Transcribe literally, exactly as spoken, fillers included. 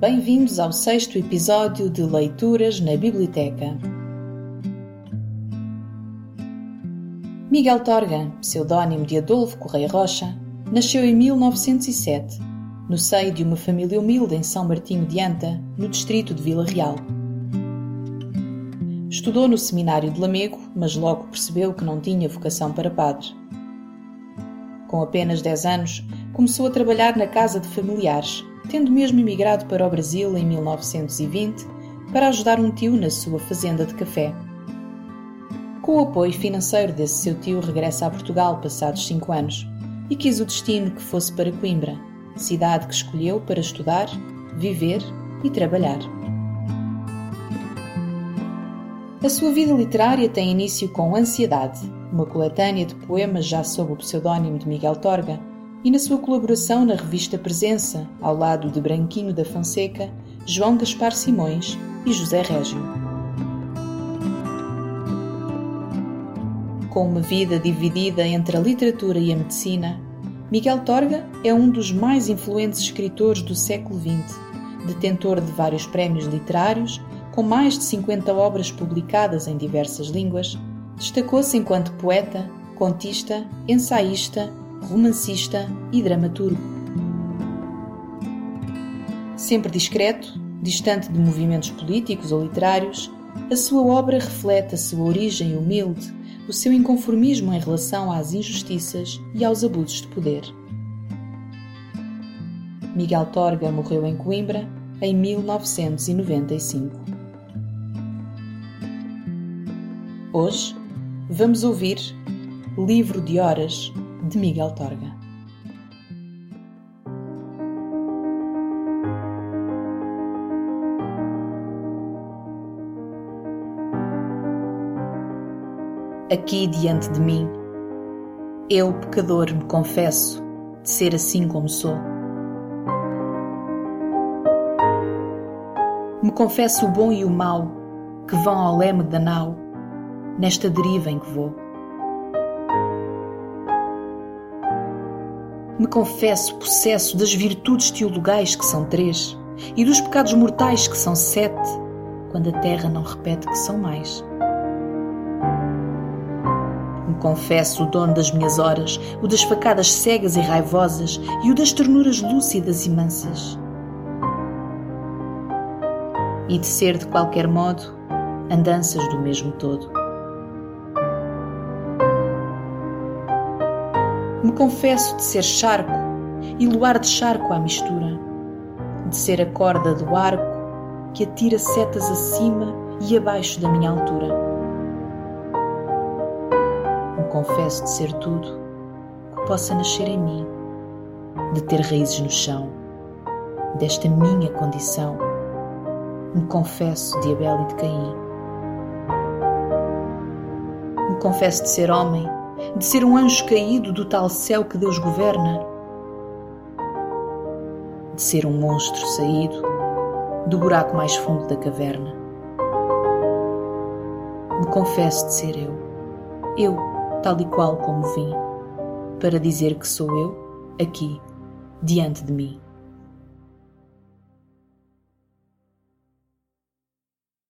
Bem-vindos ao sexto episódio de Leituras na Biblioteca. Miguel Torga, pseudónimo de Adolfo Correia Rocha, nasceu em mil novecentos e sete, no seio de uma família humilde em São Martinho de Anta, no distrito de Vila Real. Estudou no seminário de Lamego, mas logo percebeu que não tinha vocação para padre. Com apenas dez anos, começou a trabalhar na casa de familiares, tendo mesmo emigrado para o Brasil em mil novecentos e vinte para ajudar um tio na sua fazenda de café. Com o apoio financeiro desse seu tio, regressa a Portugal passados cinco anos e quis o destino que fosse para Coimbra, cidade que escolheu para estudar, viver e trabalhar. A sua vida literária tem início com Ansiedade, uma coletânea de poemas já sob o pseudónimo de Miguel Torga, e na sua colaboração na revista Presença, ao lado de Branquinho da Fonseca, João Gaspar Simões e José Régio. Com uma vida dividida entre a literatura e a medicina, Miguel Torga é um dos mais influentes escritores do século vinte, detentor de vários prémios literários, com mais de cinquenta obras publicadas em diversas línguas. Destacou-se enquanto poeta, contista, ensaísta, romancista e dramaturgo. Sempre discreto, distante de movimentos políticos ou literários, a sua obra reflete a sua origem humilde, o seu inconformismo em relação às injustiças e aos abusos de poder. Miguel Torga morreu em Coimbra em mil novecentos e noventa e cinco. Hoje vamos ouvir Livro de Horas, de Miguel Torga. Aqui diante de mim, eu, pecador, me confesso de ser assim como sou. Me confesso o bom e o mau que vão ao leme da nau, nesta deriva em que vou. Me confesso possesso das virtudes teologais que são três e dos pecados mortais que são sete, quando a terra não repete que são mais. Me confesso o dono das minhas horas, o das facadas cegas e raivosas e o das ternuras lúcidas e mansas. E de ser de qualquer modo andanças do mesmo todo. Me confesso de ser charco e luar de charco à mistura, de ser a corda do arco que atira setas acima e abaixo da minha altura. Me confesso de ser tudo que possa nascer em mim, de ter raízes no chão, desta minha condição. Me confesso de Abel e de Caim. Me confesso de ser homem, de ser um anjo caído do tal céu que Deus governa, de ser um monstro saído do buraco mais fundo da caverna. Me confesso de ser eu, eu, tal e qual como vim, para dizer que sou eu, aqui, diante de mim.